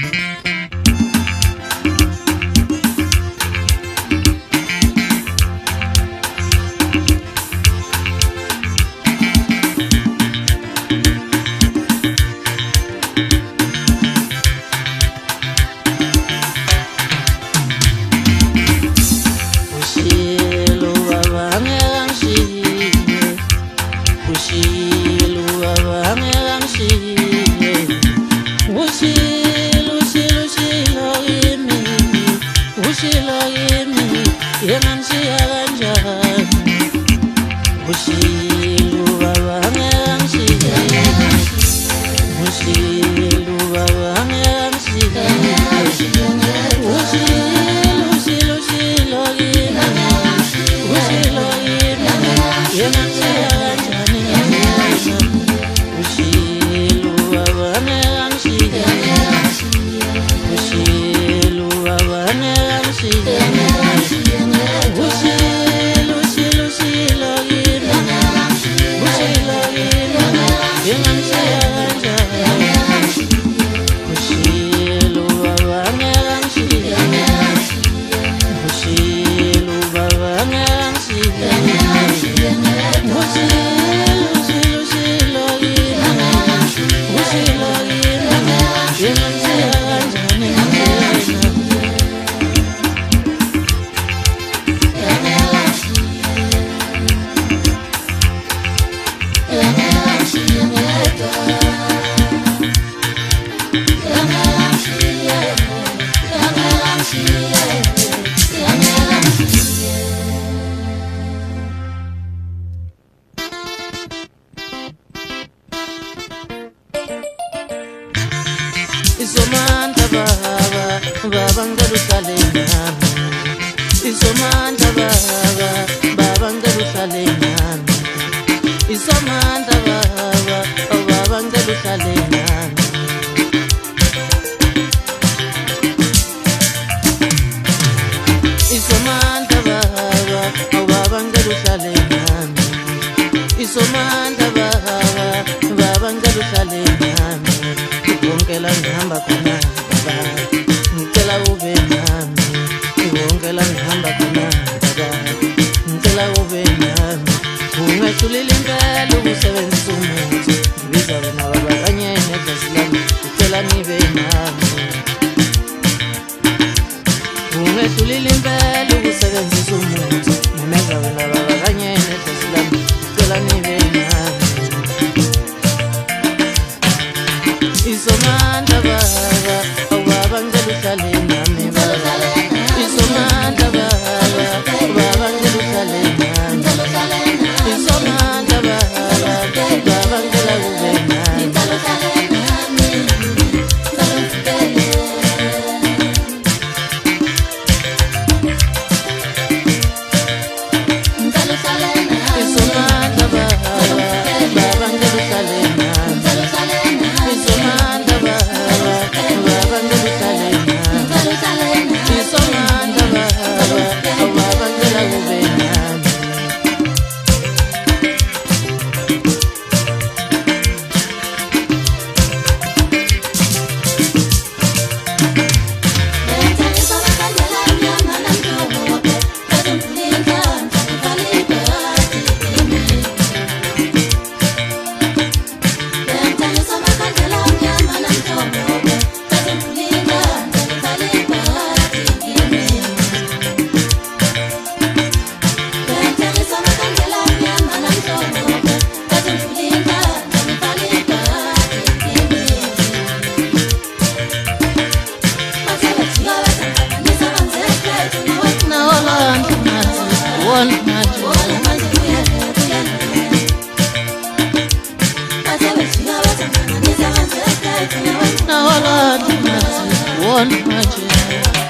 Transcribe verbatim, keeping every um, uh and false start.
Isomanda baba baba ngaluhlalena Isomanda baba baba ngaluhlalena Isomanda baba baba ngaluhlalena Isomanda baba baba ngaluhlalena Isomanda baba baba ngaluhlalena Ngicela ngihamba khona baba ngicela ube nami ngicela ngihamba khona baba ngicela ube nami ungahlulile impela ukusebenzisa umuthi ngibiza wena baba kanye nedlozi lami ngicela nibe nami ungahlulile impela ukusebenzisa umuthi ngibiza wena baba kanye nedlozi lami ngicela nibe nami Isomanda baba baba ngaluhlalena baba Isomanda baba baba ngaluhlalena Isomanda baba baba ngaluhlalena Isomanda baba baba ngaluhlalena One magic, now I love one magic.